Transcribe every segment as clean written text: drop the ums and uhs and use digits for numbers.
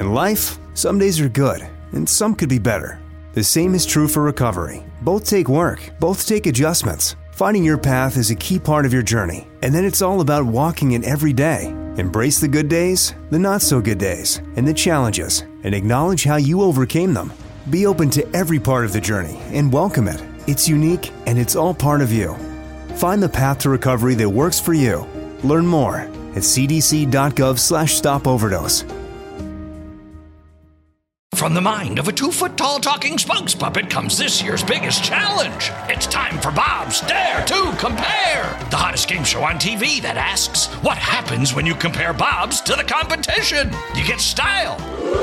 In life, some days are good, and some could be better. The same is true for recovery. Both take work, both take adjustments. Finding your path is a key part of your journey, and then it's all about walking it every day. Embrace the good days, the not-so-good days, and the challenges, and acknowledge how you overcame them. Be open to every part of the journey and welcome it. It's unique, and it's all part of you. Find the path to recovery that works for you. Learn more at cdc.gov/stopoverdose. From the mind of a 2-foot-tall talking spokes puppet comes this year's biggest challenge. It's time for Bob's Dare to Compare, the hottest game show on TV that asks, what happens when you compare Bob's to the competition? You get style.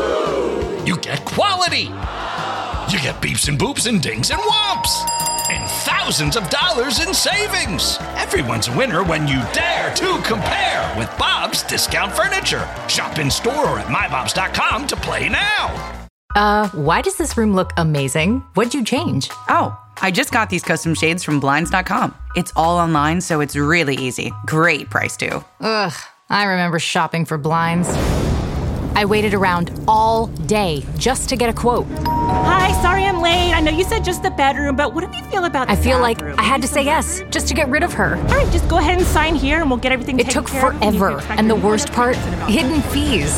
You get quality. You get beeps and boops and dings and whomps. And thousands of dollars in savings. Everyone's a winner when you dare to compare with Bob's Discount Furniture. Shop in store or at mybobs.com to play now. Why does this room look amazing? What'd you change? Oh, I just got these custom shades from Blinds.com. It's all online, so it's really easy. Great price, too. Ugh, I remember shopping for blinds. I waited around all day just to get a quote. Hi, sorry I'm late. I know you said just the bedroom, but what do you feel about the I feel bathroom? like I had to say yes just to get rid of her. All right, just go ahead and sign here and we'll get everything taken care of. It took forever, and the worst part, hidden fees.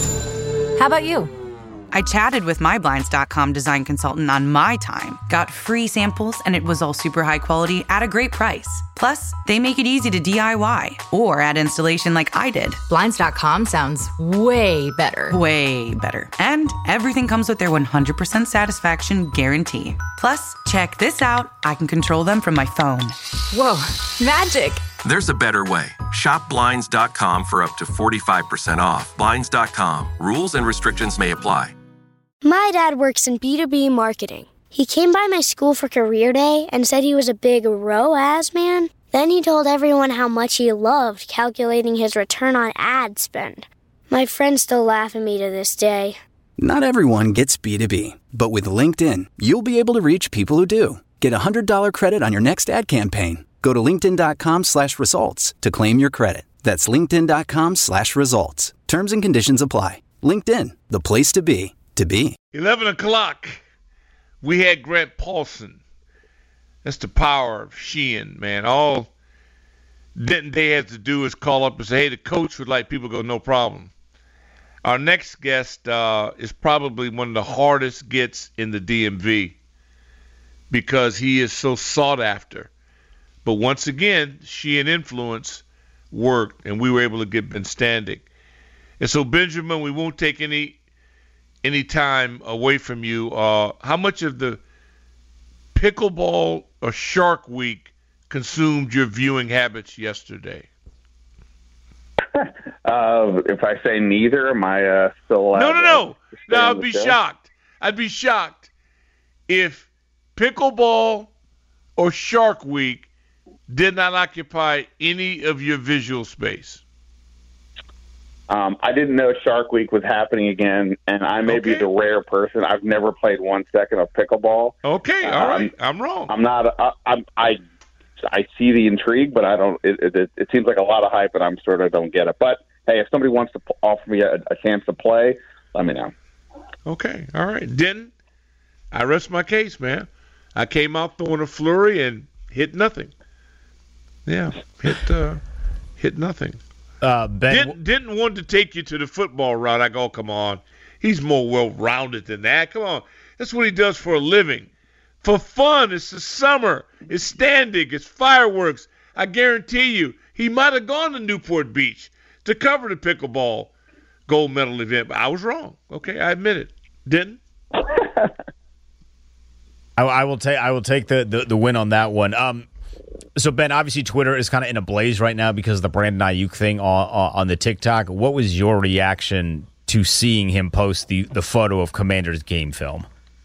How about you? I chatted with my Blinds.com design consultant on my time, got free samples, and it was all super high quality at a great price. Plus, they make it easy to DIY or add installation like I did. Blinds.com sounds way better. Way better. And everything comes with their 100% satisfaction guarantee. Plus, check this out. I can control them from my phone. Whoa, magic. There's a better way. Shop Blinds.com for up to 45% off. Blinds.com. Rules and restrictions may apply. My dad works in B2B marketing. He came by my school for career day and said he was a big ROAS man. Then he told everyone how much he loved calculating his return on ad spend. My friends still laugh at me to this day. Not everyone gets B2B, but with LinkedIn, you'll be able to reach people who do. Get a $100 credit on your next ad campaign. Go to linkedin.com/results to claim your credit. That's linkedin.com/results. Terms and conditions apply. LinkedIn, the place to be. 11 o'clock, we had Grant Paulson. That's the power of Sheehan, man. All Denton Day has to do is call up and say, hey, the coach would like people to go, no problem. Our next guest is probably one of the hardest gets in the DMV because he is so sought after. But once again, Sheehan influence worked, and we were able to get Ben Standig. And so, Benjamin, we won't take any time away from you. How much of the pickleball or Shark Week consumed your viewing habits yesterday? If I say neither, am I still allowed? No. I'd be shocked. I'd be shocked if pickleball or Shark Week did not occupy any of your visual space. I didn't know Shark Week was happening again, and I may be the rare person. I've never played 1 second of pickleball. Okay, all right. I'm wrong. I'm not. I see the intrigue, but I don't. It seems like a lot of hype, and I'm sort of don't get it. But hey, if somebody wants to offer me a chance to play, let me know. Okay, all right. Denton, I rest my case, man. I came out throwing a flurry and hit nothing. Yeah, hit nothing. Ben didn't want to take you to the football route. I go, come on. He's more well-rounded than that. Come on. That's what he does for a living. For fun. It's the summer. It's Standig. It's fireworks. I guarantee you, he might have gone to Newport Beach to cover the pickleball gold medal event. But I was wrong. Okay, I admit it. Didn't? I will take the win on that one. So, Ben, obviously Twitter is kind of in a blaze right now because of the Brandon Ayuk thing on the TikTok. What was your reaction to seeing him post the photo of Commanders game film?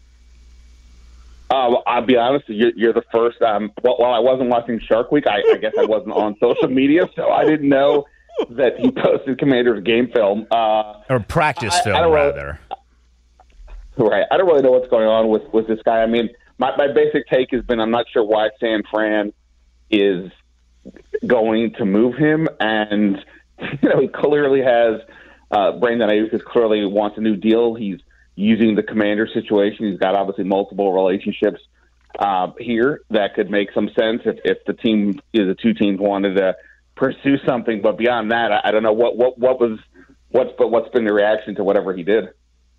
I'll be honest, you're the first. While I wasn't watching Shark Week, I guess I wasn't on social media, so I didn't know that he posted Commanders game film. Or practice film, rather. Right. I don't really know what's going on with this guy. I mean, my basic take has been I'm not sure why San Fran is going to move him, and he clearly has Brandon Ayuk clearly wants a new deal. He's using the Commander situation. He's got obviously multiple relationships here that could make some sense if the two teams wanted to pursue something. But beyond that, I don't know what's been the reaction to whatever he did.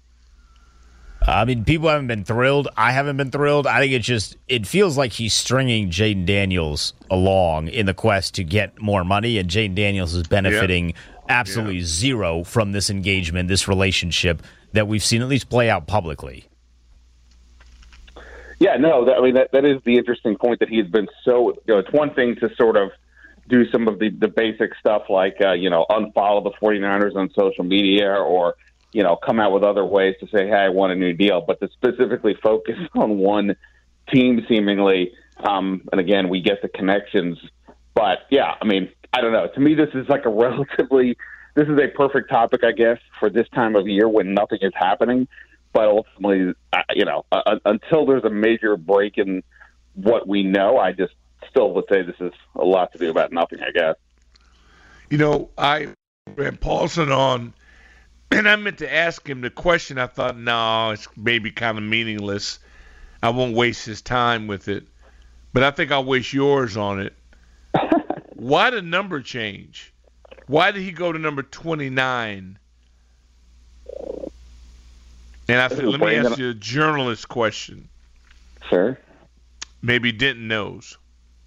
I mean, people haven't been thrilled. I haven't been thrilled. I think it feels like he's stringing Jaden Daniels along in the quest to get more money, and Jaden Daniels is benefiting absolutely zero from this engagement, this relationship that we've seen at least play out publicly. Yeah, no, that is the interesting point that he's been so, it's one thing to sort of do some of the basic stuff like, unfollow the 49ers on social media or, come out with other ways to say, hey, I want a new deal, but to specifically focus on one team seemingly, and again, we get the connections, but yeah, I mean, I don't know. To me, this is like this is a perfect topic, I guess, for this time of year when nothing is happening, but ultimately, until there's a major break in what we know, I just still would say this is a lot to do about nothing, I guess. I read Paulson on, and I meant to ask him the question. I thought, no, it's maybe kind of meaningless. I won't waste his time with it. But I think I'll waste yours on it. Why the number change? Why did he go to number 29? And I said, let me ask you a journalist question. Sure. Maybe Denton knows.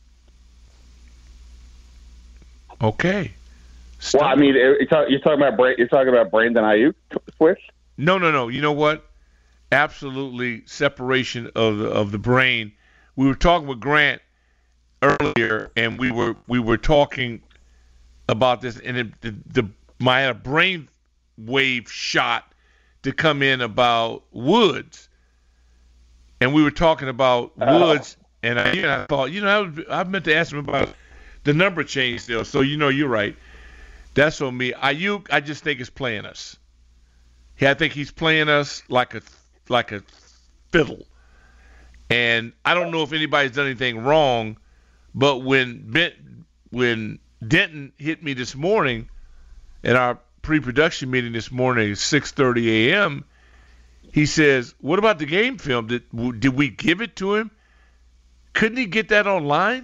Okay. Well, I mean, you're talking about Brandon Ayuk switch? No. You know what? Absolutely separation of the brain. We were talking with Grant earlier, and we were talking about this, and my brain wave shot to come in about Woods, and we were talking about Woods, and I thought, I meant to ask him about the number change still. So you're right. That's on me. Ayuk, I just think is playing us. I think he's playing us like a fiddle. And I don't know if anybody's done anything wrong, but when Denton hit me this morning at our pre-production meeting this morning at 6:30 a.m., he says, "What about the game film? Did we give it to him? Couldn't he get that online?"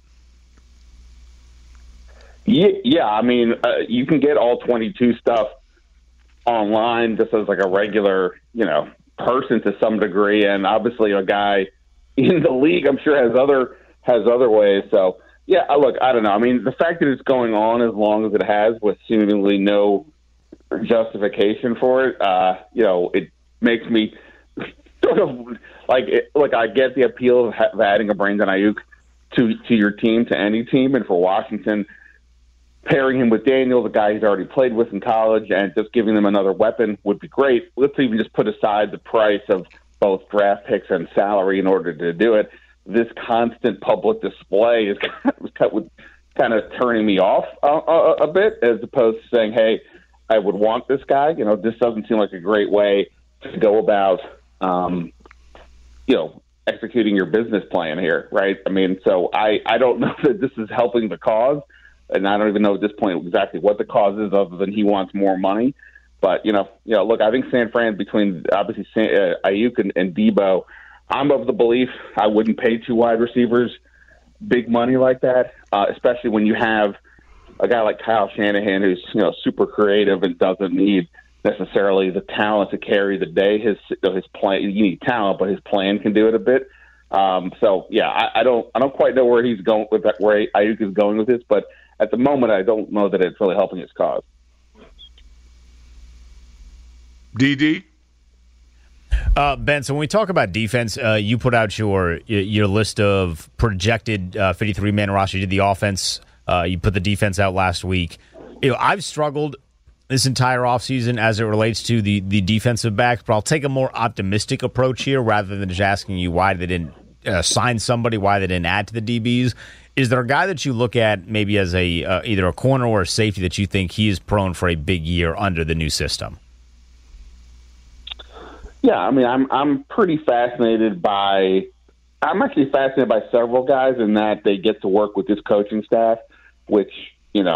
Yeah, I mean, you can get all 22 stuff online just as like a regular, person to some degree, and obviously a guy in the league, I'm sure, has other ways. So, yeah, look, I don't know. I mean, the fact that it's going on as long as it has with seemingly no justification for it, it makes me sort of like I get the appeal of adding a Brandon Ayuk to your team, to any team, and for Washington, pairing him with Daniels, a guy he's already played with in college, and just giving them another weapon would be great. Let's even just put aside the price of both draft picks and salary in order to do it. This constant public display is kind of turning me off a bit, as opposed to saying, hey, I would want this guy. This doesn't seem like a great way to go about, executing your business plan here, right? I mean, so I don't know that this is helping the cause. And I don't even know at this point exactly what the cause is, other than he wants more money. But look, I think San Fran, between obviously Ayuk and Debo, I'm of the belief I wouldn't pay two wide receivers big money like that, especially when you have a guy like Kyle Shanahan who's super creative and doesn't need necessarily the talent to carry the day. His plan, you need talent, but his plan can do it a bit. So yeah, I don't quite know where he's going with that, where Ayuk is going with this, but at the moment, I don't know that it's really helping his cause. DD? Ben, so when we talk about defense, you put out your list of projected 53-man roster. You did the offense. You put the defense out last week. I've struggled this entire offseason as it relates to the defensive backs, but I'll take a more optimistic approach here rather than just asking you why they didn't sign somebody, why they didn't add to the DBs. Is there a guy that you look at maybe as either a corner or a safety that you think he is prone for a big year under the new system? Yeah, I mean, I'm pretty fascinated by. I'm actually fascinated by several guys in that they get to work with this coaching staff, which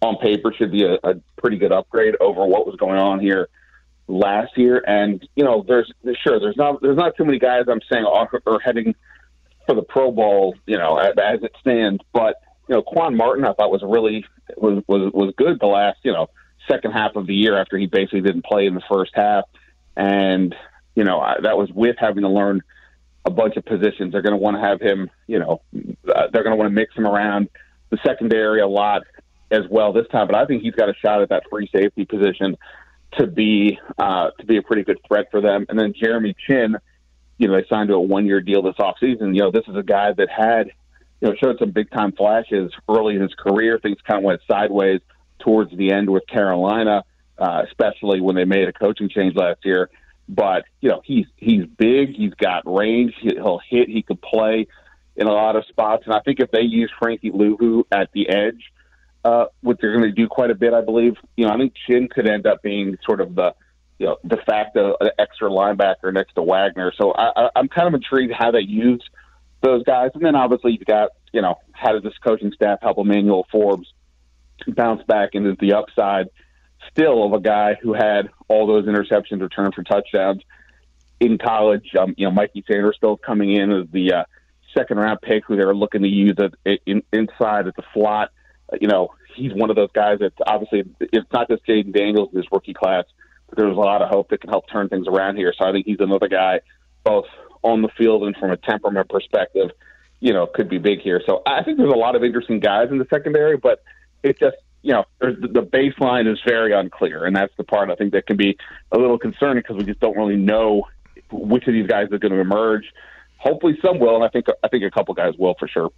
on paper should be a pretty good upgrade over what was going on here last year. And, there's not too many guys I'm saying are heading for the Pro Bowl, as it stands. But, Quan Martin I thought was really was good the last, second half of the year after he basically didn't play in the first half. And, that was with having to learn a bunch of positions. They're going to want to have him, they're going to want to mix him around the secondary a lot as well this time. But I think he's got a shot at that free safety position to be a pretty good threat for them. And then Jeremy Chin, they signed to a 1-year deal this offseason. This is a guy that had, showed some big-time flashes early in his career. Things kind of went sideways towards the end with Carolina, especially when they made a coaching change last year. But, he's big. He's got range. He'll hit. He could play in a lot of spots. And I think if they use Frankie Luvu at the edge, what they're going to do quite a bit, I believe, I think Chin could end up being sort of the, de facto extra linebacker next to Wagner. So I'm kind of intrigued how they use those guys. And then obviously you've got, how does this coaching staff help Emmanuel Forbes bounce back into the upside still of a guy who had all those interceptions returned for touchdowns in college. Mikey Sandersfield coming in as the second-round pick who they were looking to use inside at the slot. He's one of those guys that obviously it's not just Jaden Daniels in this rookie class, but there's a lot of hope that can help turn things around here. So I think he's another guy, both on the field and from a temperament perspective, could be big here. So I think there's a lot of interesting guys in the secondary, but it just, the baseline is very unclear, and that's the part I think that can be a little concerning because we just don't really know which of these guys are going to emerge. Hopefully some will, and I think a couple guys will for sure.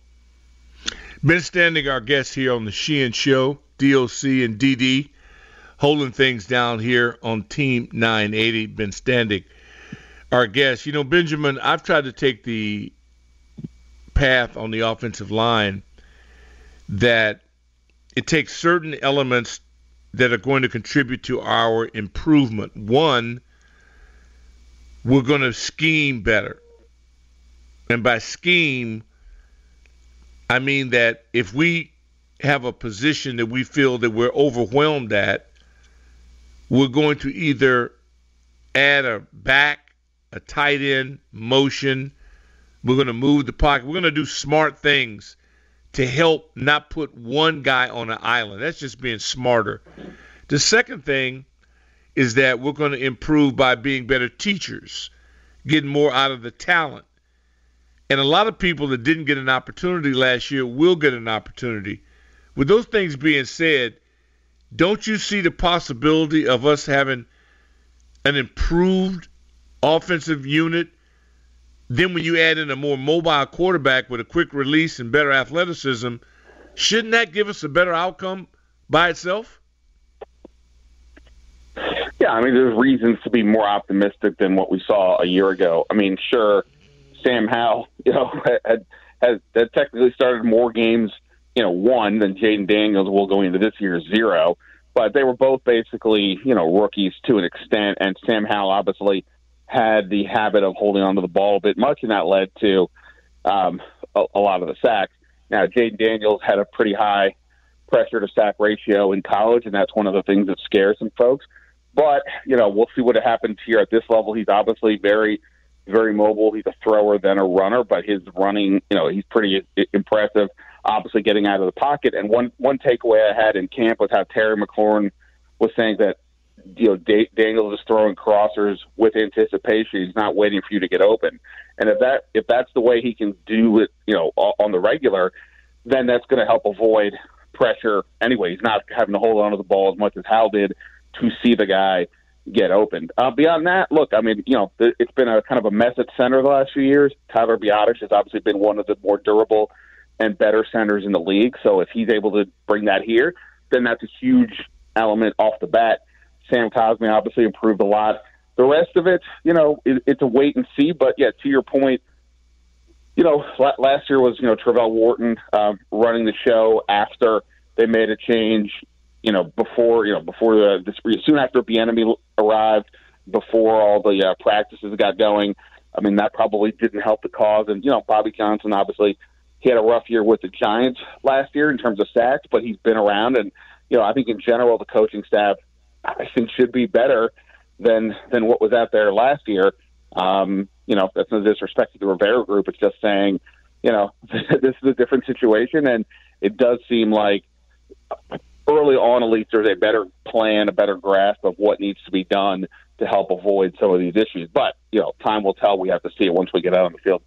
Ben Standig, our guest here on the Sheehan Show, DOC and DD, holding things down here on Team 980. Ben Standig, our guest. Benjamin, I've tried to take the path on the offensive line that it takes certain elements that are going to contribute to our improvement. One, we're going to scheme better. And by scheme, I mean that if we have a position that we feel that we're overwhelmed at, we're going to either add a back, a tight end, motion. We're going to move the pocket. We're going to do smart things to help not put one guy on an island. That's just being smarter. The second thing is that we're going to improve by being better teachers, getting more out of the talent. And a lot of people that didn't get an opportunity last year will get an opportunity. With those things being said, don't you see the possibility of us having an improved offensive unit? Then when you add in a more mobile quarterback with a quick release and better athleticism, shouldn't that give us a better outcome by itself? Yeah, I mean, there's reasons to be more optimistic than what we saw a year ago. I mean, sure, Sam Howell, has technically started more games, one than Jaden Daniels will going into this year, 0. But they were both basically, rookies to an extent, and Sam Howell obviously had the habit of holding onto the ball a bit much, and that led to a lot of the sacks. Now, Jaden Daniels had a pretty high pressure to sack ratio in college, and that's one of the things that scares some folks. But, we'll see what happens here at this level. He's obviously very, very mobile. He's a thrower than a runner, but his running, he's pretty impressive, obviously getting out of the pocket. And one takeaway I had in camp was how Terry McLaurin was saying that, Daniels is throwing crossers with anticipation. He's not waiting for you to get open. And if that's the way he can do it, on the regular, then that's going to help avoid pressure anyway. He's not having to hold on to the ball as much as Hal did to see the guy get opened. Beyond that, look, I mean, it's been a kind of a mess at center the last few years. Tyler Biadasz has obviously been one of the more durable and better centers in the league. So if he's able to bring that here, then that's a huge element off the bat. Sam Cosmi obviously improved a lot. The rest of it, it's a wait and see. But, yeah, to your point, last year was, Travell Wharton running the show after they made a change, before soon after Bieniemy arrived, before all the practices got going. I mean, that probably didn't help the cause. And, Bobby Johnson, obviously, he had a rough year with the Giants last year in terms of sacks, but he's been around. And, I think in general the coaching staff, I think, should be better than what was out there last year. That's no disrespect to the Rivera group. It's just saying, this is a different situation, and it does seem like early on, at least, there's a better plan, a better grasp of what needs to be done to help avoid some of these issues. But, time will tell. We have to see it once we get out on the field.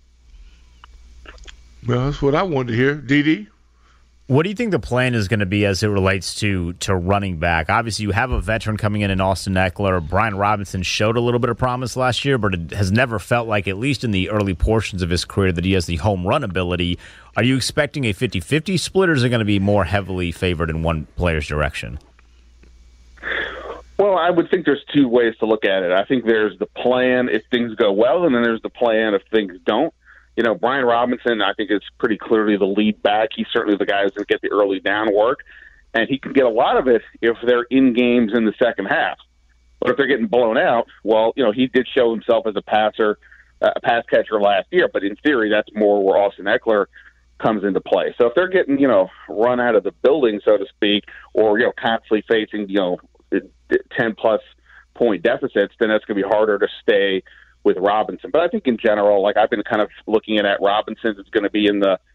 Well, that's what I wanted to hear. DD? What do you think the plan is going to be as it relates to running back? Obviously, you have a veteran coming in Austin Ekeler. Brian Robinson showed a little bit of promise last year, but it has never felt like, at least in the early portions of his career, that he has the home run ability. Are you expecting a 50-50 split, or is it going to be more heavily favored in one player's direction? Well, I would think there's two ways to look at it. I think there's the plan if things go well, and then there's the plan if things don't. Brian Robinson, I think, is pretty clearly the lead back. He's certainly the guy who's going to get the early down work, and he can get a lot of it if they're in games in the second half. But if they're getting blown out, well, he did show himself as a pass catcher last year, but in theory, that's more where Austin Ekeler comes into play. So if they're getting, run out of the building, so to speak, or, constantly facing, 10-plus point deficits, then that's going to be harder to stay with Robinson. But I think in general, I've been kind of looking at Robinson, it's going to be in the,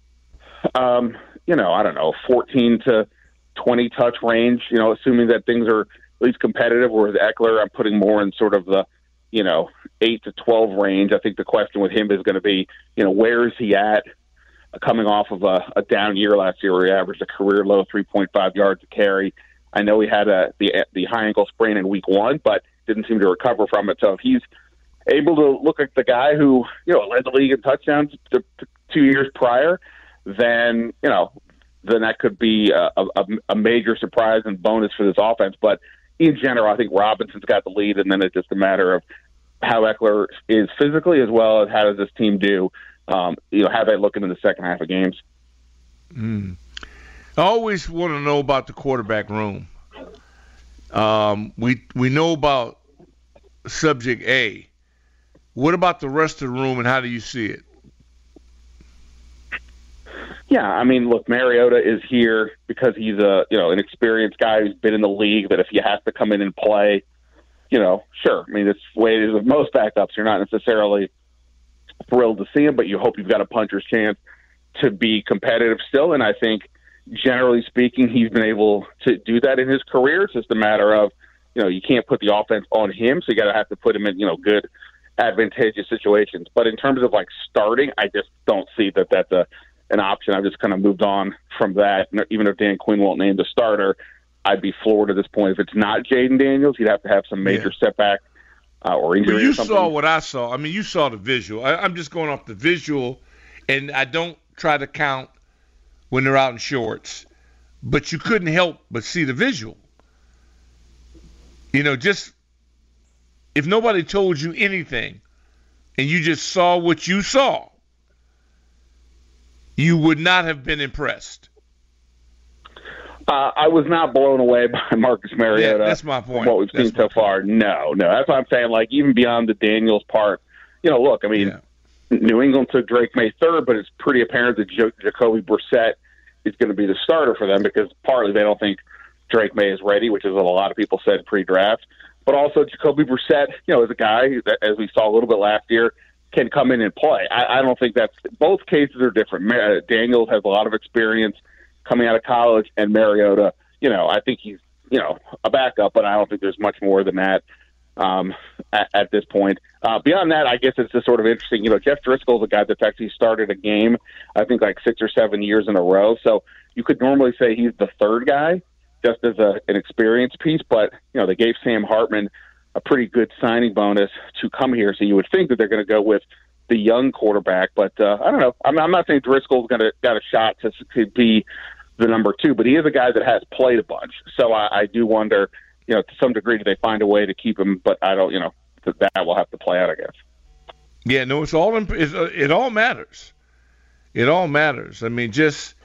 14 to 20 touch range, assuming that things are at least competitive, whereas Ekeler, I'm putting more in sort of the, 8 to 12 range. I think the question with him is going to be, where is he at coming off of a down year last year where he averaged a career low 3.5 yards a carry. I know he had the high ankle sprain in week 1, but didn't seem to recover from it. So if he's able to look like the guy who, led the league in touchdowns 2 years prior, then that could be a major surprise and bonus for this offense. But in general, I think Robinson's got the lead, and then it's just a matter of how Ekeler is physically, as well as how does this team do, how they look into the second half of games. I always want to know about the quarterback room. We know about subject A. What about the rest of the room, and how do you see it? Yeah, I mean, look, Mariota is here because he's an experienced guy who's been in the league, that if he has to come in and play, sure. I mean, it's the way it is with most backups. You're not necessarily thrilled to see him, but you hope you've got a puncher's chance to be competitive still. And I think, generally speaking, he's been able to do that in his career. It's just a matter of, you can't put the offense on him, so you got to have to put him in, good, advantageous situations. But in terms of starting, I just don't see that that's an option. I've just kind of moved on from that. Even if Dan Quinn won't name the starter, I'd be floored at this point. If it's not Jaden Daniels, he'd have to have some major setback or injury. But you or something. saw what I saw. I mean, you saw the visual. I'm just going off the visual, and I don't try to count when they're out in shorts. But you couldn't help but see the visual. Just if nobody told you anything and you just saw what you saw, you would not have been impressed. I was not blown away by Marcus Mariota. Yeah, that's my point. What we've seen so far. No. That's what I'm saying. Even beyond the Daniels part, look, I mean, New England took Drake May third, but it's pretty apparent that Jacoby Brissett is going to be the starter for them because partly they don't think Drake May is ready, which is what a lot of people said pre-draft. But also Jacoby Brissett, is a guy that, as we saw a little bit last year, can come in and play. I don't think that's – both cases are different. Daniels has a lot of experience coming out of college, and Mariota, I think he's, a backup, but I don't think there's much more than that at this point. Beyond that, I guess it's just sort of interesting. Jeff Driscoll's a guy that's actually started a game, I think, 6 or 7 years in a row. So you could normally say he's the third guy just as an experience piece, but, they gave Sam Hartman a pretty good signing bonus to come here. So you would think that they're going to go with the young quarterback, but I don't know. I'm not saying Driscoll's got a shot to be the number 2, but he is a guy that has played a bunch. So I do wonder, to some degree, do they find a way to keep him? But I don't, that will have to play out, I guess. Yeah, no, it all matters. It all matters. I mean,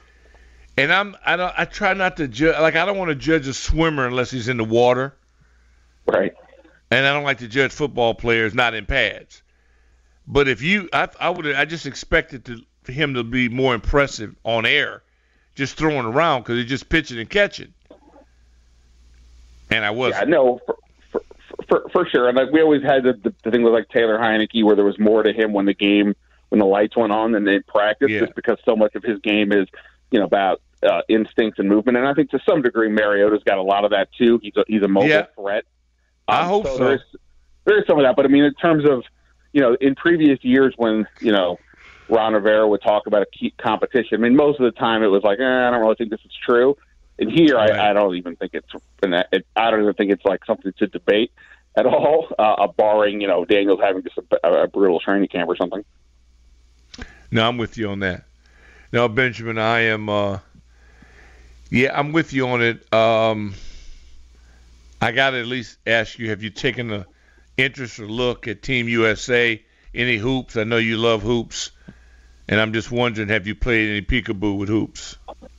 I try not to judge. I don't want to judge a swimmer unless he's in the water. Right. And I don't like to judge football players not in pads. But if I just expected for him to be more impressive on air just throwing around because he's just pitching and catching. And I wasn't. Yeah, no, for sure. And like we always had the thing with like Taylor Heineke where there was more to him when the lights went on than in practice, just because so much of his game is, about instincts and movement. And I think to some degree Mariota's got a lot of that too. He's a mobile threat. I hope so. There is some of that, but I mean, in terms of, in previous years when, Ron Rivera would talk about a competition, I mean, most of the time it was like, I don't really think this is true. And here, right. I don't even think I don't even think it's like something to debate at all, barring, Daniels having just a brutal training camp or something. No, I'm with you on that. No, Benjamin, I am, I'm with you on it. I got to at least ask you, have you taken an interest or look at Team USA? Any hoops? I know you love hoops. And I'm just wondering, have you played any peekaboo with hoops?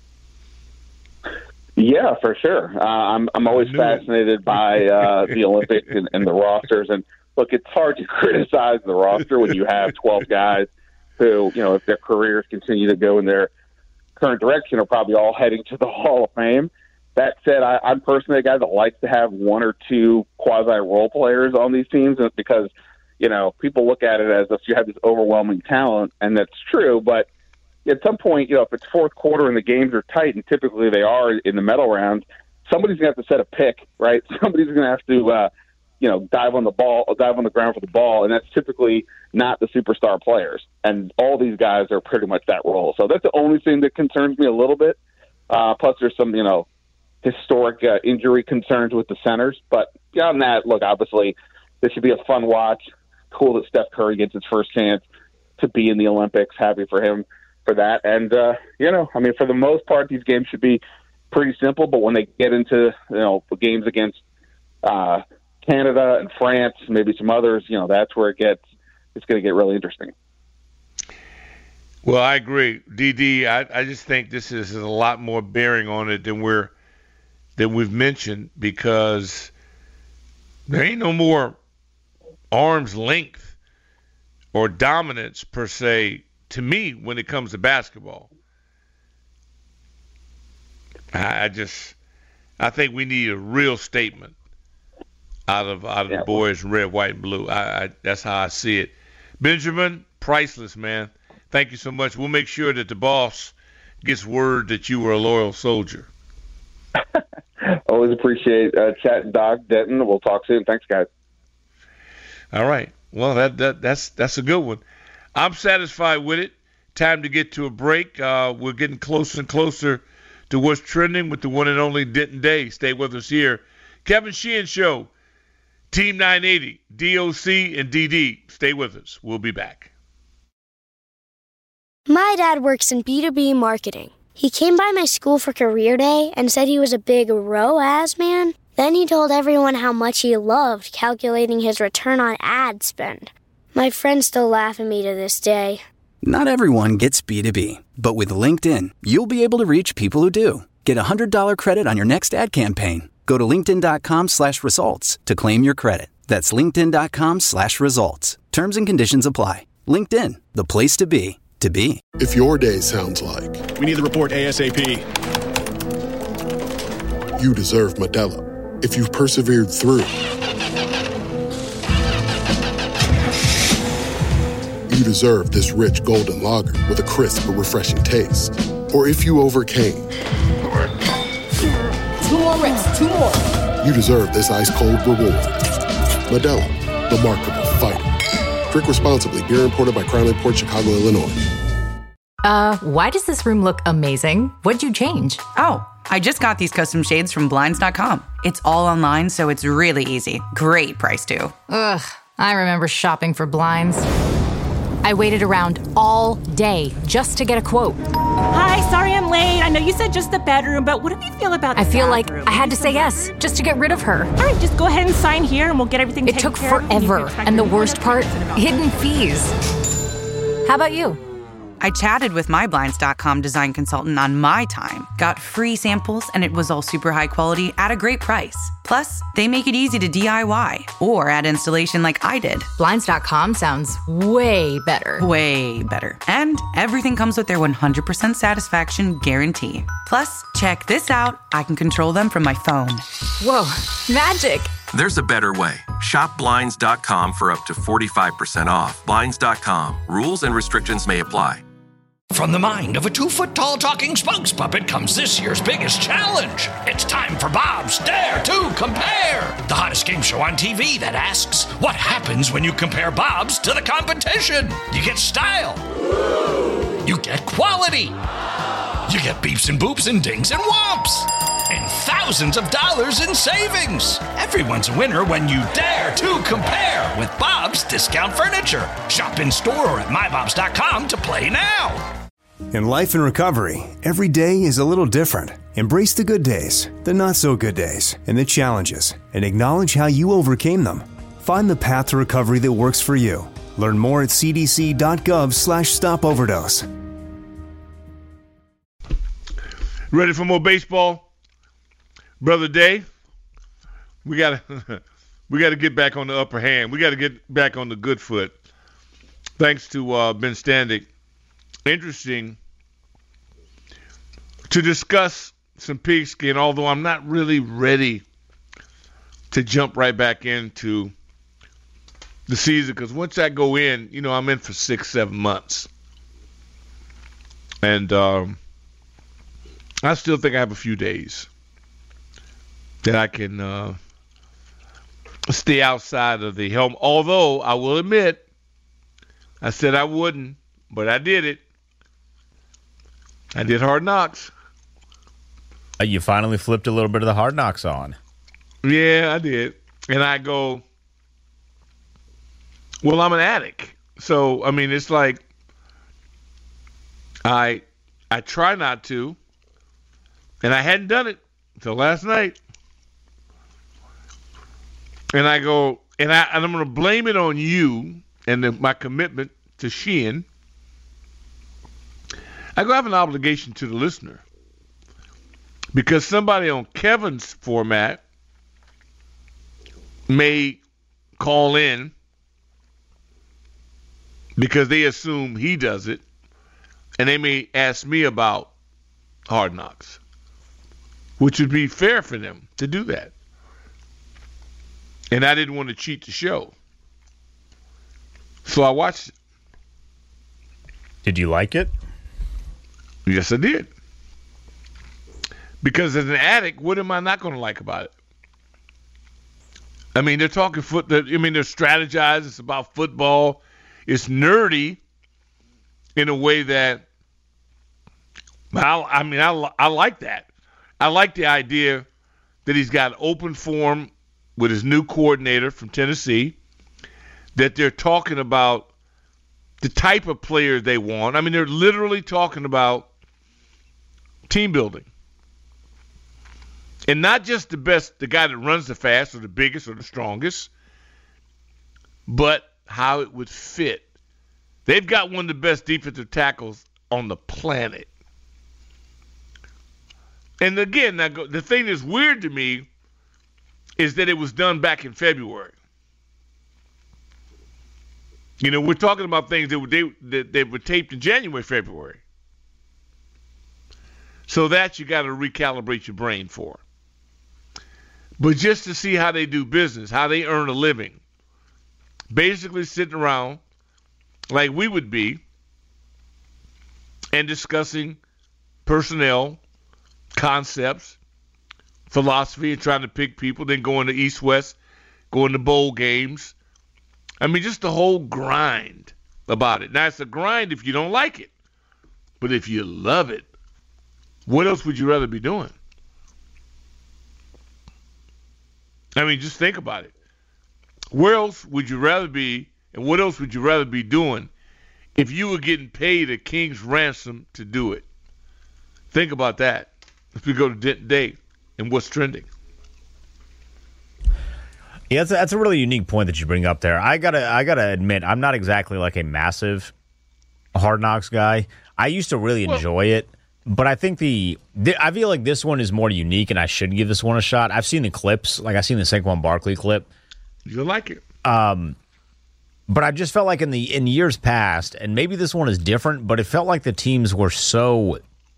Yeah, for sure. I'm always fascinated by the Olympics and the rosters. And look, it's hard to criticize the roster when you have 12 guys who, if their careers continue to go in their current direction, are probably all heading to the Hall of Fame. That said, I'm personally a guy that likes to have one or two quasi-role players on these teams because, people look at it as if you have this overwhelming talent, and that's true. But at some point, if it's fourth quarter and the games are tight, and typically they are in the medal rounds, somebody's going to have to set a pick, right? Somebody's going to have to, dive on the ground for the ball, and that's typically not the superstar players. And all these guys are pretty much that role. So that's the only thing that concerns me a little bit. Plus, there's some, historic injury concerns with the centers. But beyond that, look, obviously, this should be a fun watch. Cool that Steph Curry gets his first chance to be in the Olympics. Happy for him for that. And, for the most part, these games should be pretty simple. But when they get into, the games against Canada and France, maybe some others, that's where it's going to get really interesting. Well, I agree. DD, I just think this is a lot more bearing on it than we've mentioned, because there ain't no more arm's length or dominance per se to me when it comes to basketball. I think we need a real statement out of the boys in red, white, and blue. That's how I see it. Benjamin, priceless, man. Thank you so much. We'll make sure that the boss gets word that you were a loyal soldier. Always appreciate chatting, Doc Denton. We'll talk soon. Thanks, guys. All right. Well, that's a good one. I'm satisfied with it. Time to get to a break. We're getting closer and closer to what's trending with the one and only Denton Day. Stay with us here. Kevin Sheehan Show, Team 980, DOC and DD. Stay with us. We'll be back. My dad works in B2B marketing. He came by my school for career day and said he was a big ROAS man. Then he told everyone how much he loved calculating his return on ad spend. My friends still laugh at me to this day. Not everyone gets B2B, but with LinkedIn, you'll be able to reach people who do. Get a $100 credit on your next ad campaign. Go to linkedin.com/results to claim your credit. That's linkedin.com/results. Terms and conditions apply. LinkedIn, the place to be, to be. If your day sounds like, we need the report ASAP. You deserve Modelo. If you've persevered through, you deserve this rich golden lager with a crisp but refreshing taste. Or if you overcame. 2 more reps, 2 more. You deserve this ice-cold reward. Modelo, the Remarkable Fighter. Drink responsibly. Beer imported by Crown Imports, Chicago, Illinois. Why does this room look amazing? What'd you change? Oh, I just got these custom shades from Blinds.com. It's all online, so it's really easy. Great price, too. Ugh, I remember shopping for blinds. I waited around all day just to get a quote. Hi, sorry I'm late. I know you said just the bedroom, but what do you feel about the I feel bathroom? like I had to say yes just to get rid of her. All right, just go ahead and sign here and we'll get everything taken care of. It took forever, and the worst part, hidden fees. How about you? I chatted with my Blinds.com design consultant on my time, got free samples, and it was all super high quality at a great price. Plus, they make it easy to DIY or add installation like I did. Blinds.com sounds way better. Way better. And everything comes with their 100% satisfaction guarantee. Plus, check this out. I can control them from my phone. Whoa, magic. There's a better way. Shop Blinds.com for up to 45% off. Blinds.com. Rules and restrictions may apply. From the mind of a 2-foot-tall talking spokes puppet comes this year's biggest challenge. It's time for Bob's Dare to Compare, the hottest game show on TV that asks, what happens when you compare Bob's to the competition? You get style. You get quality. You get beeps and boops and dings and whomps. And thousands of dollars in savings. Everyone's a winner when you dare to compare with Bob's Discount Furniture. Shop in store or at mybobs.com to play now. In life and recovery, every day is a little different. Embrace the good days, the not so good days, and the challenges, and acknowledge how you overcame them. Find the path to recovery that works for you. Learn more at cdc.gov/stopoverdose. Ready for more baseball? Brother Day, we gotta get back on the upper hand. We gotta get back on the good foot. Thanks to Ben Standig. Interesting to discuss some pigskin, although I'm not really ready to jump right back into the season, because once I go in, I'm in for 6-7 months. And I still think I have a few days that I can stay outside of the helm. Although, I will admit, I said I wouldn't, but I did it. I did Hard Knocks. You finally flipped a little bit of the Hard Knocks on. Yeah, I did. And I go, well, I'm an addict. So, it's like I try not to, and I hadn't done it until last night. And I go, and I'm going to blame it on you and my commitment to Sheehan. I have an obligation to the listener, because somebody on Kevin's format may call in because they assume he does it, and they may ask me about Hard Knocks, which would be fair for them to do that. And I didn't want to cheat the show, so I watched it. Did you like it? Yes, I did. Because as an addict, what am I not going to like about it? They're talking they're strategizing. It's about football. It's nerdy in a way that, I like that. I like the idea that he's got open forum with his new coordinator from Tennessee, that they're talking about the type of player they want. They're literally talking about team building. And not just the best, the guy that runs the fast or the biggest or the strongest, but how it would fit. They've got one of the best defensive tackles on the planet. And again, the thing that's weird to me is that it was done back in February. We're talking about things that were taped in January, February. So that you got to recalibrate your brain for. But just to see how they do business, how they earn a living, basically sitting around like we would be and discussing personnel, concepts, philosophy, and trying to pick people, then going to East-West, going to bowl games. Just the whole grind about it. Now, it's a grind if you don't like it. But if you love it, what else would you rather be doing? Just think about it. Where else would you rather be, and what else would you rather be doing if you were getting paid a king's ransom to do it? Think about that. If we go to Denton Day and what's trending. Yeah, that's a really unique point that you bring up there. I gotta admit, I'm not exactly like a massive Hard Knocks guy. I used to really enjoy it, but I think I feel like this one is more unique, and I should give this one a shot. I've seen the clips, like I've seen the Saquon Barkley clip. You'll like it. But I just felt like in years past, and maybe this one is different, but it felt like the teams were so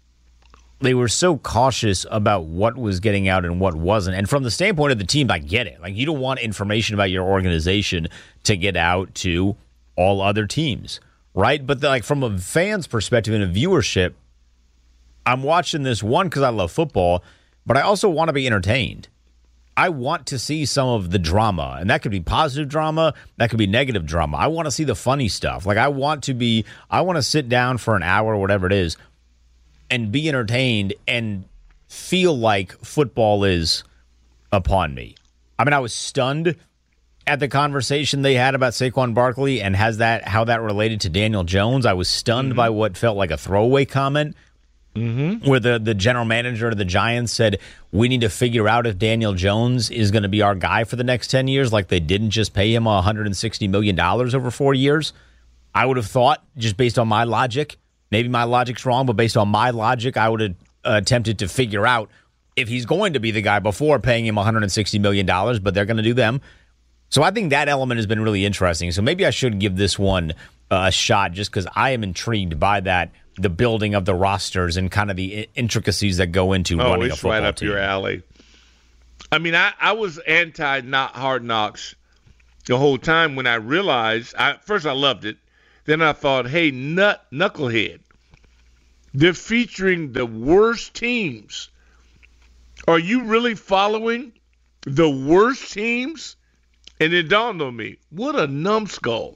cautious about what was getting out and what wasn't. And from the standpoint of the team, I get it. Like, you don't want information about your organization to get out to all other teams, right? But like from a fan's perspective and a viewership, I'm watching this one because I love football, but I also want to be entertained. I want to see some of the drama, and that could be positive drama, that could be negative drama. I want to see the funny stuff. Like, I want to sit down for an hour or whatever it is and be entertained and feel like football is upon me. I mean, I was stunned at the conversation they had about Saquon Barkley and how that related to Daniel Jones. I was stunned by what felt like a throwaway comment. Where the general manager of the Giants said, we need to figure out if Daniel Jones is going to be our guy for the next 10 years, like they didn't just pay him $160 million over 4 years. I would have thought, just based on my logic, maybe my logic's wrong, but based on my logic, I would have attempted to figure out if he's going to be the guy before paying him $160 million, but they're going to do them. So I think that element has been really interesting. So maybe I should give this one a shot just because I am intrigued by that. The building of the rosters and kind of the intricacies that go into running a football team. Oh, it's right up your alley. I mean, I was anti-not Hard Knocks the whole time when I realized, first I loved it, then I thought, hey, knucklehead, they're featuring the worst teams. Are you really following the worst teams? And it dawned on me, what a numbskull.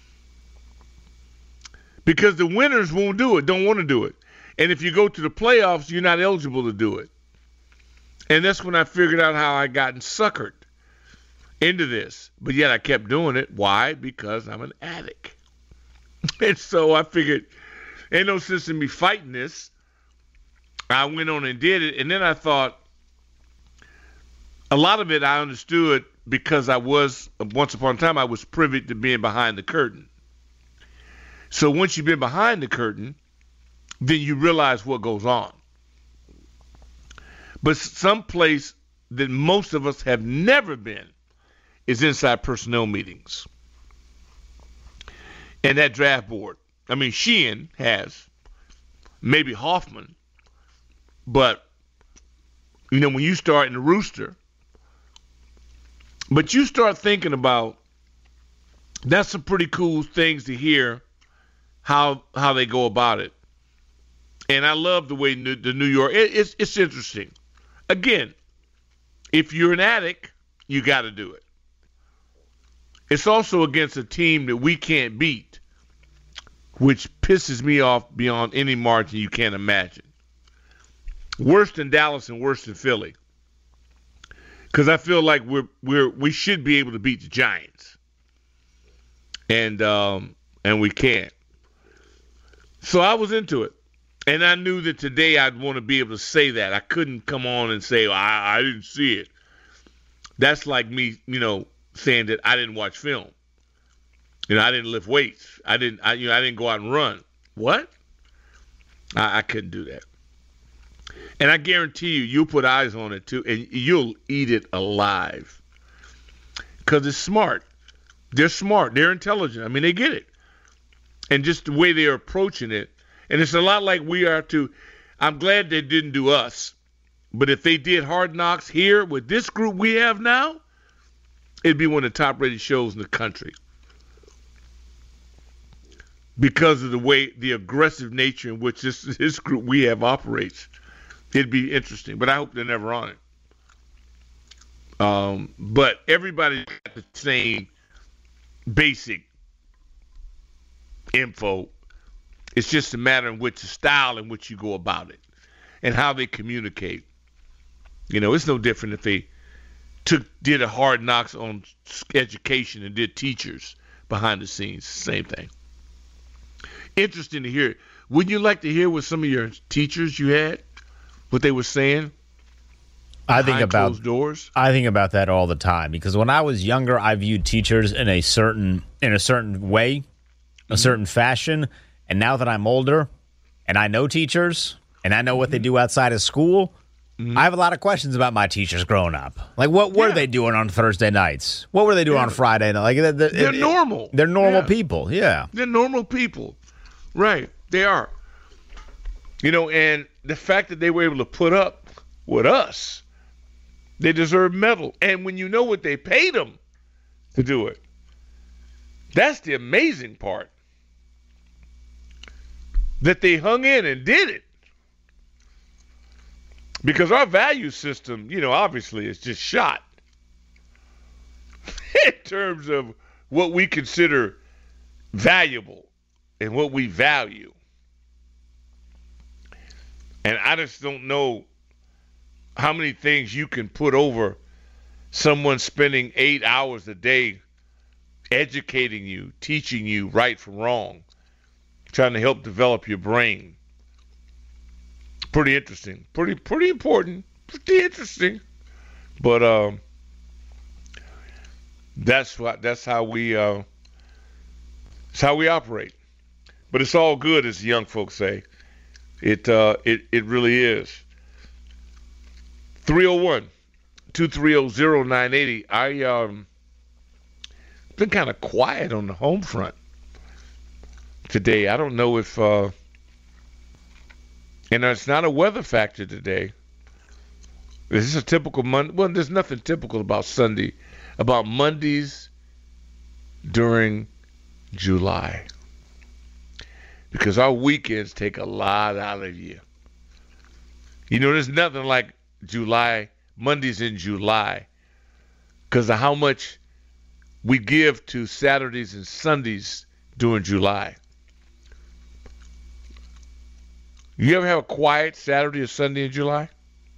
Because the winners won't do it, don't want to do it. And if you go to the playoffs, you're not eligible to do it. And that's when I figured out how I gotten suckered into this. But yet I kept doing it. Why? Because I'm an addict. And so I figured, ain't no sense in me fighting this. I went on and did it. And then I thought, a lot of it I understood because once upon a time, I was privy to being behind the curtain. So once you've been behind the curtain, then you realize what goes on. But some place that most of us have never been is inside personnel meetings. And that draft board. I mean, Sheehan has, maybe Hoffman, but, when you start in the rooster, but you start thinking about, that's some pretty cool things to hear how they go about it. And I love the way the New York, it's interesting. Again, if you're an addict, you got to do it. It's also against a team that we can't beat, which pisses me off beyond any margin you can't imagine. Worse than Dallas and worse than Philly. Because I feel like we should be able to beat the Giants. And we can't. So I was into it. And I knew that today I'd want to be able to say that. I couldn't come on and say, I didn't see it. That's like me, saying that I didn't watch film. I didn't lift weights. I didn't go out and run. What? I couldn't do that. And I guarantee you'll put eyes on it too, and you'll eat it alive. Because it's smart. They're smart. They're intelligent. I mean, they get it. And just the way they're approaching it. And it's a lot like we are too. I'm glad they didn't do us. But if they did Hard Knocks here with this group we have now, it'd be one of the top-rated shows in the country. Because of the aggressive nature in which this group we have operates. It'd be interesting. But I hope they're never on it. But everybody's got the same basic info. It's just a matter in which the style in which you go about it and how they communicate. It's no different if they did a Hard Knocks on education and did teachers behind the scenes. Same thing. Interesting to hear. Wouldn't you like to hear what some of your teachers you had, what they were saying? I think about closed doors. I think about that all the time because when I was younger, I viewed teachers in a certain way, a certain fashion, And now that I'm older and I know teachers and I know what they do outside of school, I have a lot of questions about my teachers growing up. Like, what were they doing on Thursday nights? What were they doing on Friday night? Like, they're normal. They're normal people, yeah. They're normal people. Right, they are. And the fact that they were able to put up with us, they deserve medal. And when you know what they paid them to do it, that's the amazing part. That they hung in and did it. Because our value system, obviously is just shot in terms of what we consider valuable and what we value. And I just don't know how many things you can put over someone spending 8 hours a day educating you, teaching you right from wrong, trying to help develop your brain. Pretty interesting. Pretty important. Pretty interesting. But that's how we operate. But it's all good, as the young folks say. It really is. 301-230-0980. I been kind of quiet on the home front today. I don't know if and it's not a weather factor today. This is a typical Monday. Well, there's nothing typical about Mondays during July. Because our weekends take a lot out of you. There's nothing like Mondays in July, because of how much we give to Saturdays and Sundays during July. You ever have a quiet Saturday or Sunday in July?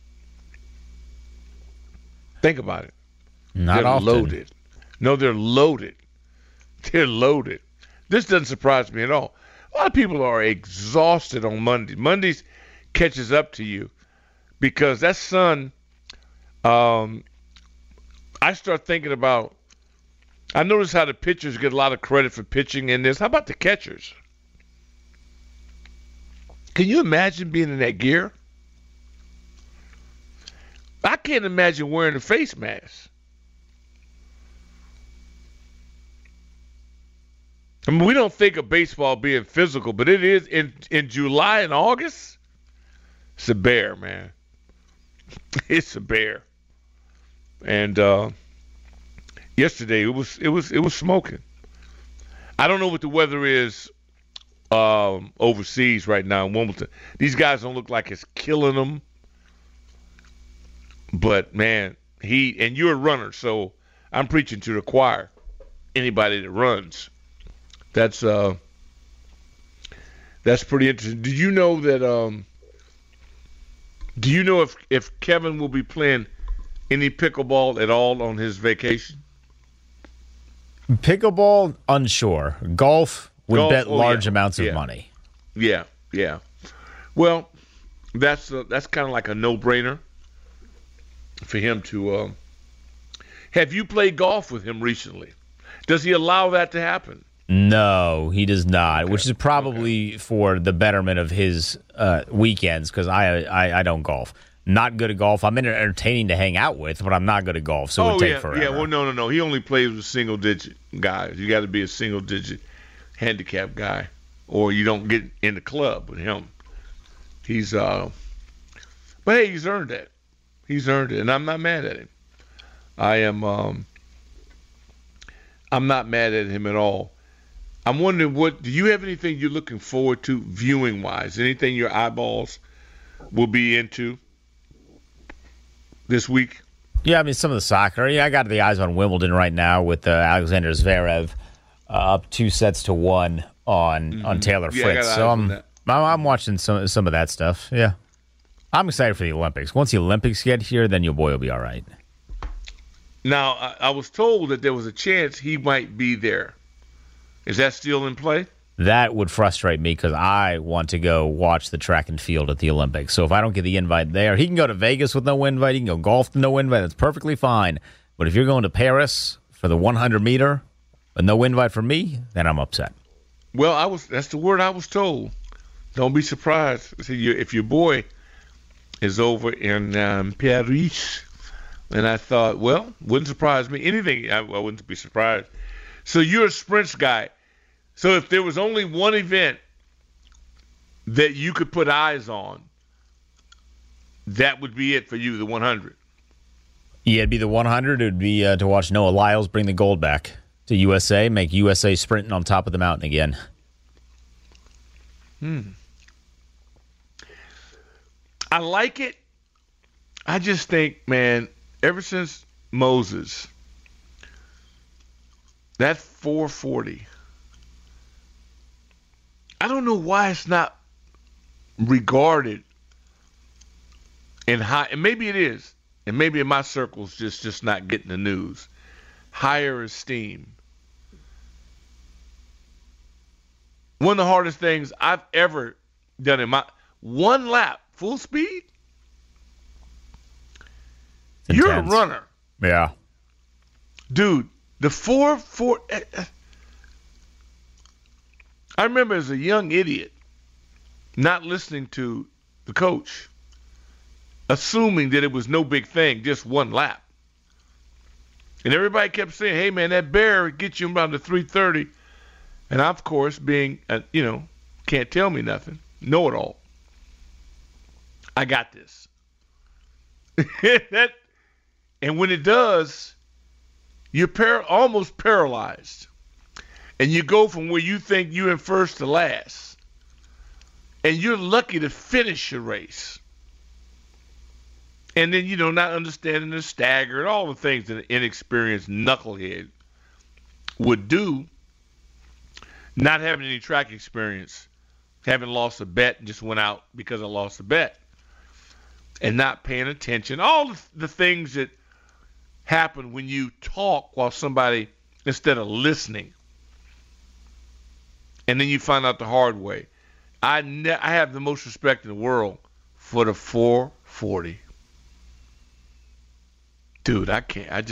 Think about it. They're often. Loaded. No, they're loaded. They're loaded. This doesn't surprise me at all. A lot of people are exhausted on Monday. Mondays catches up to you because that sun, I start thinking about, I notice how the pitchers get a lot of credit for pitching in this. How about the catchers? Can you imagine being in that gear? I can't imagine wearing a face mask. I mean, we don't think of baseball being physical, but it is in July and August. It's a bear, man. It's a bear. And yesterday it was smoking. I don't know what the weather is overseas right now in Wimbledon. These guys don't look like it's killing them. But man, and you're a runner, so I'm preaching to the choir. Anybody that runs. That's pretty interesting. Do you know that if Kevin will be playing any pickleball at all on his vacation? Pickleball, unsure. Golf would bet large amounts of money. Yeah. Well, that's kind of like a no-brainer for him to. Have you played golf with him recently? Does he allow that to happen? No, he does not, which is probably for the betterment of his weekends, because I don't golf. Not good at golf. I'm entertaining to hang out with, but I'm not good at golf, so it would take forever. Yeah, well, no. He only plays with single-digit guys. You got to be a single-digit handicap guy, or you don't get in the club with him. But hey, he's earned that. He's earned it, and I'm not mad at him. I'm not mad at him at all. I'm wondering, do you have anything you're looking forward to viewing-wise? Anything your eyeballs will be into this week? Yeah, I mean, some of the soccer. Yeah, I got the eyes on Wimbledon right now with Alexander Zverev up 2-1 on Taylor Fritz. So I'm watching some of that stuff. Yeah, I'm excited for the Olympics. Once the Olympics get here, then your boy will be all right. Now, I was told that there was a chance he might be there. Is that still in play? That would frustrate me because I want to go watch the track and field at the Olympics. So if I don't get the invite there, he can go to Vegas with no invite. He can go golf with no invite. That's perfectly fine. But if you're going to Paris for the 100-meter with no invite from me, then I'm upset. Well, that's the word I was told. Don't be surprised. See, if your boy is over in Paris, and I thought, well, wouldn't surprise me. Anything, I wouldn't be surprised. So you're a sprints guy. So if there was only one event that you could put eyes on, that would be it for you, the 100. Yeah, it'd be the 100. It would be to watch Noah Lyles bring the gold back to USA, make USA sprinting on top of the mountain again. I like it. I just think, man, ever since Moses, that 440, I don't know why it's not regarded in high, and maybe it is, and maybe in my circles just not getting the news, higher esteem. One of the hardest things I've ever done in my one lap, full speed. You're a runner. Yeah. Dude, the 440. I remember as a young idiot not listening to the coach, assuming that it was no big thing, just one lap. And everybody kept saying, hey, man, that bear gets you around the 330. And I, of course, being, can't tell me nothing, know it all. I got this. And when it does, you're almost paralyzed. And you go from where you think you're in first to last. And you're lucky to finish your race. And then, not understanding the stagger and all the things that an inexperienced knucklehead would do. Not having any track experience, having lost a bet and just went out because I lost a bet. And not paying attention. All the things that happen when you talk while somebody, instead of listening. And then you find out the hard way. I have the most respect in the world for the 440. Dude, I can't.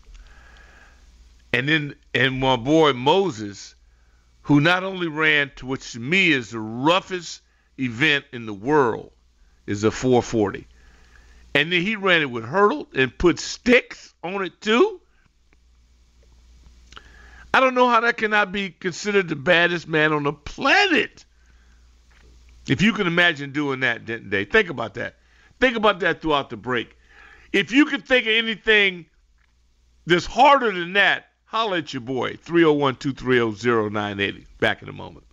And my boy Moses, who not only ran to which to me is the roughest event in the world, is a 440. And then he ran it with hurdle and put sticks on it too. I don't know how that cannot be considered the baddest man on the planet. If you can imagine doing that, didn't they? Think about that. Think about that throughout the break. If you could think of anything that's harder than that, holler at your boy, 301-230-0980. Back in a moment.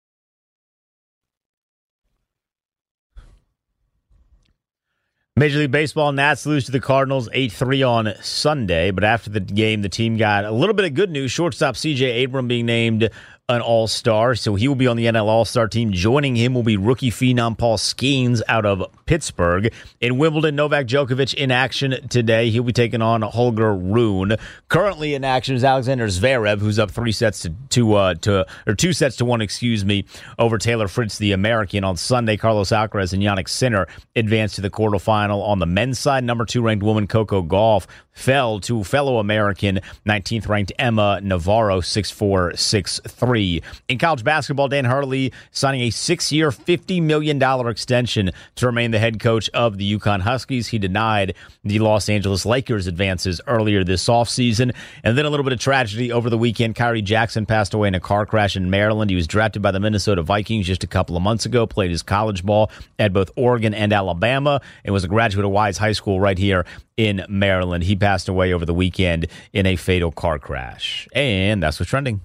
Major League Baseball, Nats lose to the Cardinals 8-3 on Sunday, but after the game, the team got a little bit of good news. Shortstop C.J. Abrams being named an all-star, so he will be on the NL All-Star team. Joining him will be rookie phenom Paul Skeens out of Pittsburgh. In Wimbledon, Novak Djokovic in action today. He'll be taking on Holger Rune. Currently in action is Alexander Zverev, who's up 2 sets to 1, over Taylor Fritz, the American. On Sunday, Carlos Alcaraz and Jannik Sinner advanced to the quarterfinal. On the men's side, number 2 ranked woman Coco Gauff fell to fellow American 19th ranked Emma Navarro 6-4, 6-3. In college basketball, Dan Hurley signing a 6-year, $50 million extension to remain the head coach of the UConn Huskies. He denied the Los Angeles Lakers advances earlier this offseason. And then a little bit of tragedy over the weekend. Kyrie Jackson passed away in a car crash in Maryland. He was drafted by the Minnesota Vikings just a couple of months ago, played his college ball at both Oregon and Alabama, and was a graduate of Wise High School right here in Maryland. He passed away over the weekend in a fatal car crash. And that's what's trending.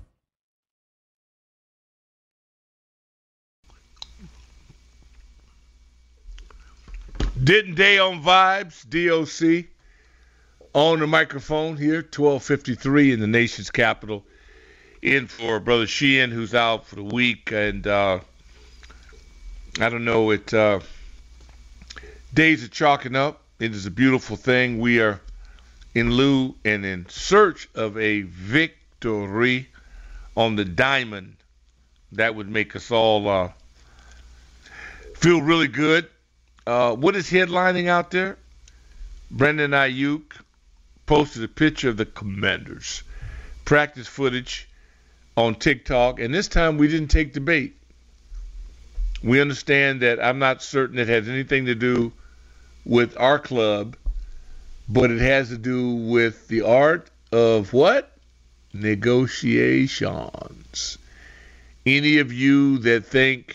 Denton Day on Vibes, DOC, on the microphone here, 12:53 in the nation's capital. In for Brother Sheehan, who's out for the week. And I don't know, days are chalking up. It is a beautiful thing. We are in lieu and in search of a victory on the diamond. That would make us all feel really good. What is headlining out there? Brandon Ayuk posted a picture of the Commanders. Practice footage on TikTok, and this time we didn't take the bait. We understand that I'm not certain it has anything to do with our club, but it has to do with the art of what? Negotiations. Any of you that think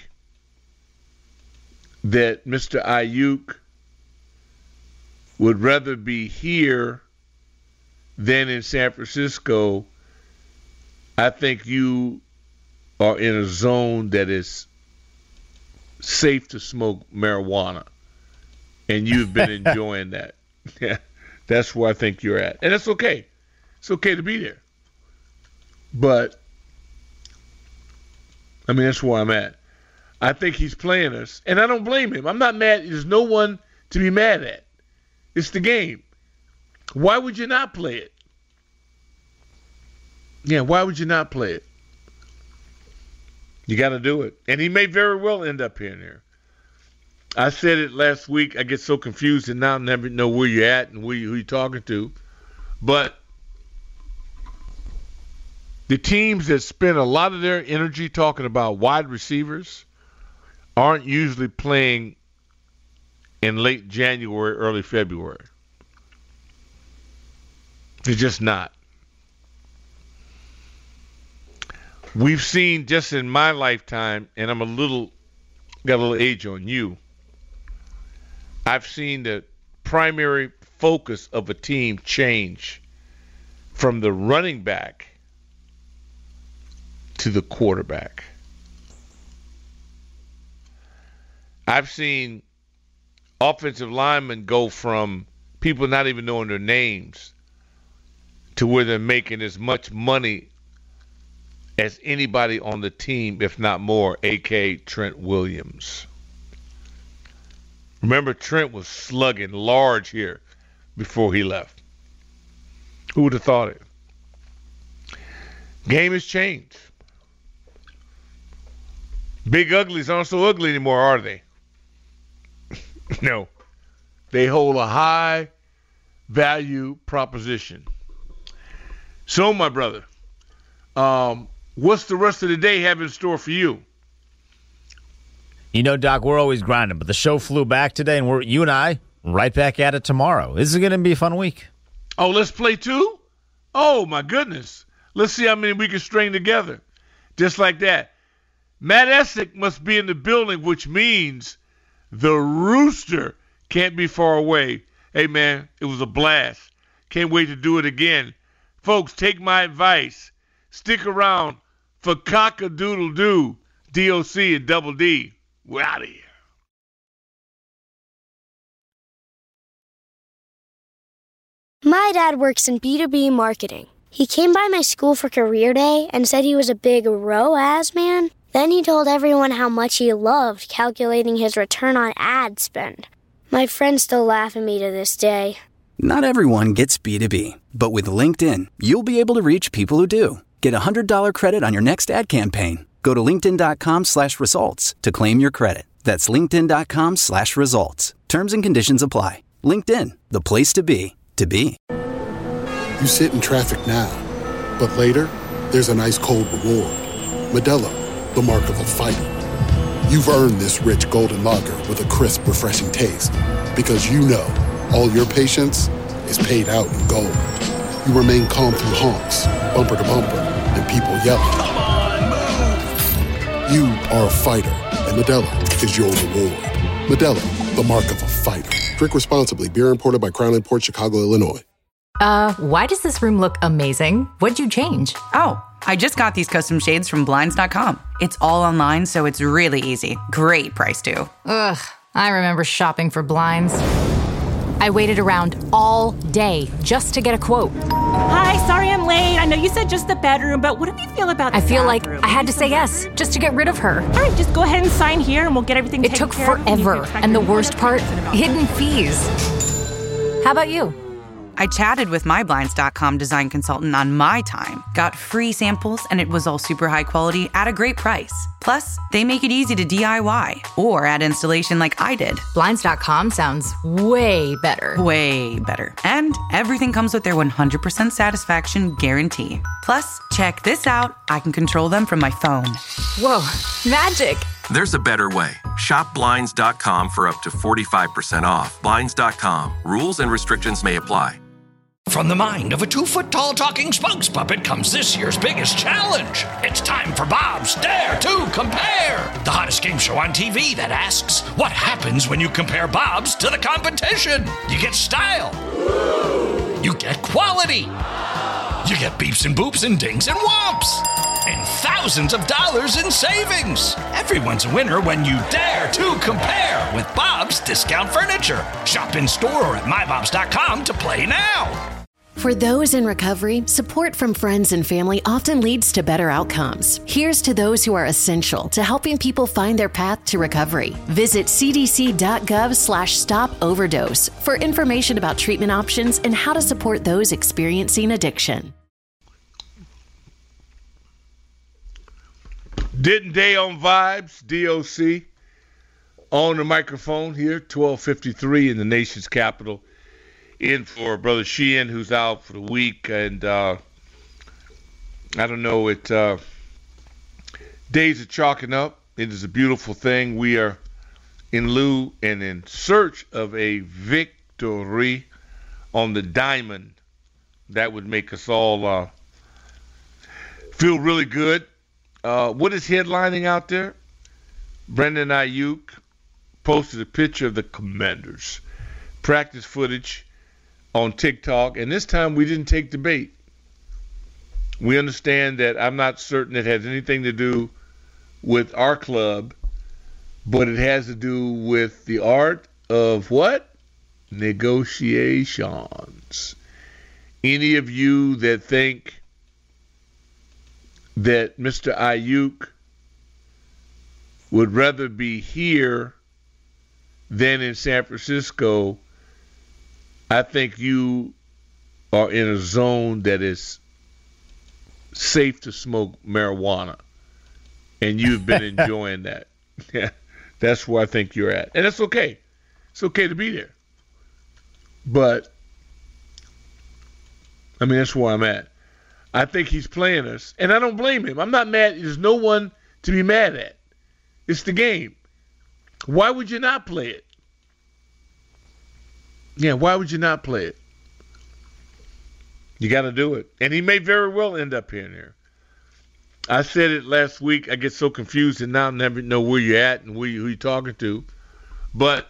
that Mr. Ayuk would rather be here than in San Francisco, I think you are in a zone that is safe to smoke marijuana, and you've been enjoying that. Yeah, that's where I think you're at, and it's okay. It's okay to be there, but I mean that's where I'm at. I think he's playing us, and I don't blame him. I'm not mad. There's no one to be mad at. It's the game. Why would you not play it? Yeah, why would you not play it? You got to do it. And he may very well end up here and there. I said it last week. I get so confused and now I never know where you're at and who you're talking to. But the teams that spend a lot of their energy talking about wide receivers aren't usually playing in late January, early February. They're just not. We've seen just in my lifetime, and got a little age on you, I've seen the primary focus of a team change from the running back to the quarterback. I've seen offensive linemen go from people not even knowing their names to where they're making as much money as anybody on the team, if not more, a.k.a. Trent Williams. Remember, Trent was slugging large here before he left. Who would have thought it? Game has changed. Big uglies aren't so ugly anymore, are they? No. They hold a high value proposition. So, my brother, what's the rest of the day have in store for you? You know, Doc, we're always grinding, but the show flew back today, and you and I right back at it tomorrow. This is going to be a fun week. Oh, let's play two? Oh, my goodness. Let's see how many we can string together. Just like that. Matt Essick must be in the building, which means the Rooster can't be far away. Hey, man, it was a blast. Can't wait to do it again. Folks, take my advice. Stick around for Cock-a-Doodle-Doo, DOC and Double D. We're out of here. My dad works in B2B marketing. He came by my school for career day and said he was a big ROAS man. Then he told everyone how much he loved calculating his return on ad spend. My friends still laugh at me to this day. Not everyone gets B2B, but with LinkedIn, you'll be able to reach people who do. Get a $100 credit on your next ad campaign. Go to linkedin.com/results to claim your credit. That's linkedin.com/results. Terms and conditions apply. LinkedIn, the place to be, to be. You sit in traffic now, but later, there's an ice cold reward. Modelo, the mark of a fighter. You've earned this rich golden lager with a crisp, refreshing taste. Because you know, all your patience is paid out in gold. You remain calm through honks, bumper to bumper, and people yelling. Come on, move! You are a fighter, and Modelo is your reward. Modelo, the mark of a fighter. Drink responsibly. Beer imported by Crown Imports, Chicago, Illinois. Why does this room look amazing? What'd you change? Oh, I just got these custom shades from Blinds.com. It's all online, so it's really easy. Great price, too. Ugh, I remember shopping for blinds. I waited around all day just to get a quote. Hi, sorry I'm late. I know you said just the bedroom, but what do you feel about the I feel bathroom? like I had to say yes just to get rid of her. All right, just go ahead and sign here and we'll get everything It taken took care of. forever, and the worst part, hidden fees. How about you? I chatted with my Blinds.com design consultant on my time, got free samples, and it was all super high quality at a great price. Plus, they make it easy to DIY or add installation like I did. Blinds.com sounds way better. Way better. And everything comes with their 100% satisfaction guarantee. Plus, check this out. I can control them from my phone. Whoa, magic. There's a better way. Shop Blinds.com for up to 45% off. Blinds.com. Rules and restrictions may apply. From the mind of a 2-foot-tall talking spokes puppet comes this year's biggest challenge. It's time for Bob's Dare to Compare, the hottest game show on TV that asks, what happens when you compare Bob's to the competition? You get style. You get quality. You get beeps and boops and dings and whomps. And thousands of dollars in savings. Everyone's a winner when you dare to compare with Bob's Discount Furniture. Shop in store or at mybobs.com to play now. For those in recovery, support from friends and family often leads to better outcomes. Here's to those who are essential to helping people find their path to recovery. Visit cdc.gov/stop-overdose for information about treatment options and how to support those experiencing addiction. Denton Day on Vibes, DOC, on the microphone here, 1253 in the nation's capital. In for Brother Sheehan, who's out for the week, and I don't know, days are chalking up. It is a beautiful thing. We are in lieu and in search of a victory on the diamond. That would make us all feel really good. What is headlining out there? Brandon Ayuk posted a picture of the Commanders. Practice footage on TikTok, and this time we didn't take the bait. We understand that I'm not certain it has anything to do with our club, but it has to do with the art of what? Negotiations. Any of you that think that Mr. Ayuk would rather be here than in San Francisco, I think you are in a zone that is safe to smoke marijuana, and you've been enjoying that. Yeah, that's where I think you're at. And that's okay. It's okay to be there. But, I mean, that's where I'm at. I think he's playing us, and I don't blame him. I'm not mad. There's no one to be mad at. It's the game. Why would you not play it? Yeah, why would you not play it? You got to do it. And he may very well end up here and there. I said it last week. I get so confused and now never know where you're at and who you're talking to. But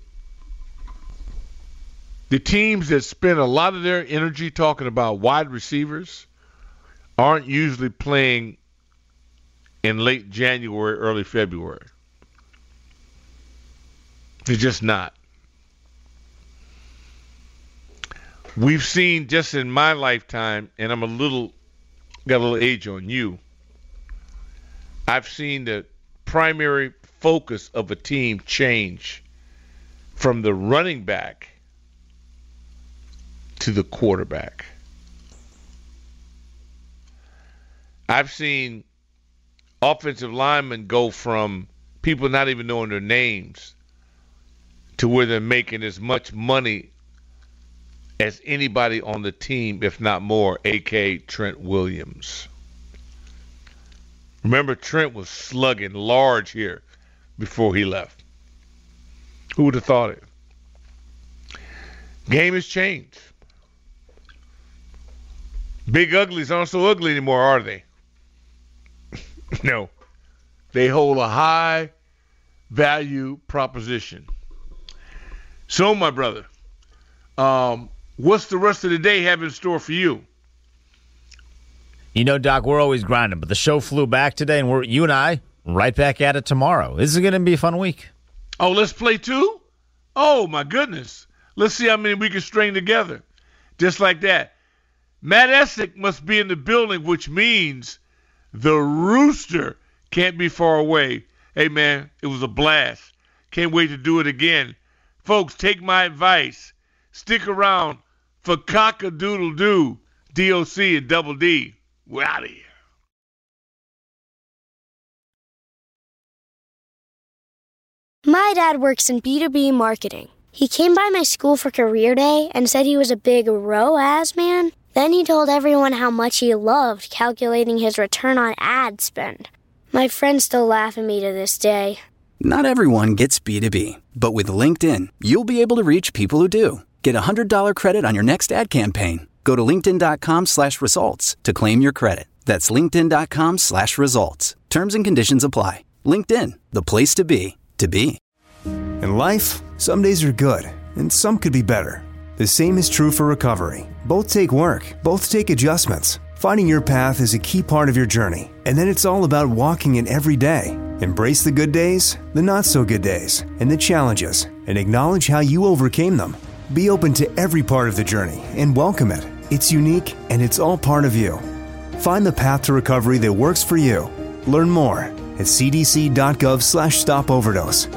the teams that spend a lot of their energy talking about wide receivers aren't usually playing in late January, early February. They're just not. We've seen just in my lifetime, and I'm got a little age on you, I've seen the primary focus of a team change from the running back to the quarterback. I've seen offensive linemen go from people not even knowing their names to where they're making as much money as anybody on the team, if not more, a.k.a. Trent Williams. Remember, Trent was slugging large here before he left. Who would have thought it? Game has changed. Big uglies aren't so ugly anymore, are they? No. They hold a high value proposition. So, my brother, what's the rest of the day have in store for you? You know, Doc, we're always grinding, but the show flew back today, and you and I right back at it tomorrow. This is going to be a fun week. Oh, let's play two? Oh, my goodness. Let's see how many we can string together. Just like that. Matt Essick must be in the building, which means the Rooster can't be far away. Hey, man, it was a blast. Can't wait to do it again. Folks, take my advice. Stick around for cock-a-doodle-doo, DOC and Double D. We're out of here. My dad works in B2B marketing. He came by my school for career day and said he was a big ROAS man. Then he told everyone how much he loved calculating his return on ad spend. My friends still laugh at me to this day. Not everyone gets B2B, but with LinkedIn, you'll be able to reach people who do. Get a $100 credit on your next ad campaign. Go to linkedin.com/results to claim your credit. That's linkedin.com/results. Terms and conditions apply. LinkedIn, the place to be, to be. In life, some days are good, and some could be better. The same is true for recovery. Both take work, both take adjustments. Finding your path is a key part of your journey, and then it's all about walking it every day. Embrace the good days, the not-so-good days, and the challenges, and acknowledge how you overcame them. Be open to every part of the journey and welcome it. It's unique, and it's all part of you. Find the path to recovery that works for you. Learn more at cdc.gov/stopoverdose.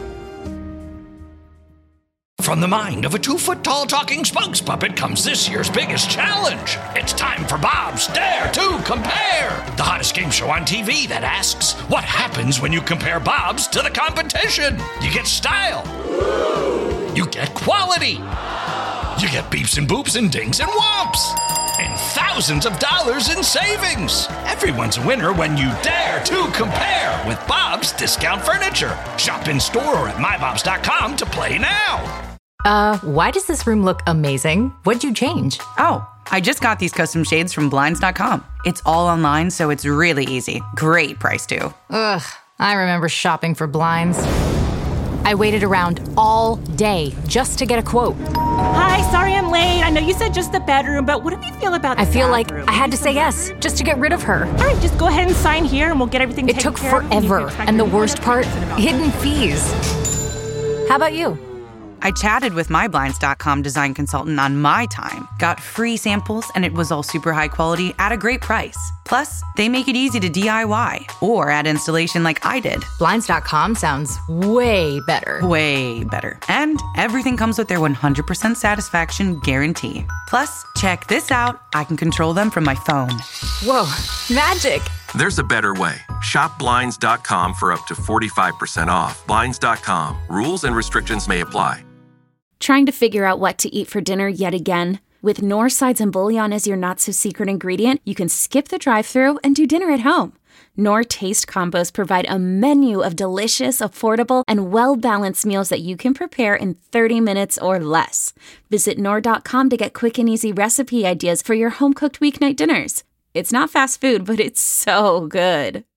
From the mind of a 2-foot-tall talking spokes puppet comes this year's biggest challenge. It's time for Bob's Dare to Compare, the hottest game show on TV that asks, what happens when you compare Bob's to the competition? You get style. You get quality. You get beeps and boops and dings and whomps. And thousands of dollars in savings. Everyone's a winner when you dare to compare with Bob's Discount Furniture. Shop in store or at mybobs.com to play now. Why does this room look amazing? What'd you change? Oh, I just got these custom shades from Blinds.com. It's all online, so it's really easy. Great price, too. Ugh, I remember shopping for blinds. I waited around all day just to get a quote. Hi, sorry I'm late. I know you said just the bedroom, but what do you feel about the I feel bathroom? like I had to say yes just to get rid of her. All right, just go ahead and sign here and we'll get everything taken It took care of. forever, and the worst part, hidden fees. How about you? I chatted with my Blinds.com design consultant on my time, got free samples, and it was all super high quality at a great price. Plus, they make it easy to DIY or add installation like I did. Blinds.com sounds way better. Way better. And everything comes with their 100% satisfaction guarantee. Plus, check this out. I can control them from my phone. Whoa, magic. There's a better way. Shop Blinds.com for up to 45% off. Blinds.com. Rules and restrictions may apply. Trying to figure out what to eat for dinner yet again? With Knorr sides and bouillon as your not-so-secret ingredient, you can skip the drive-thru and do dinner at home. Knorr Taste Combos provide a menu of delicious, affordable, and well-balanced meals that you can prepare in 30 minutes or less. Visit Knorr.com to get quick and easy recipe ideas for your home-cooked weeknight dinners. It's not fast food, but it's so good.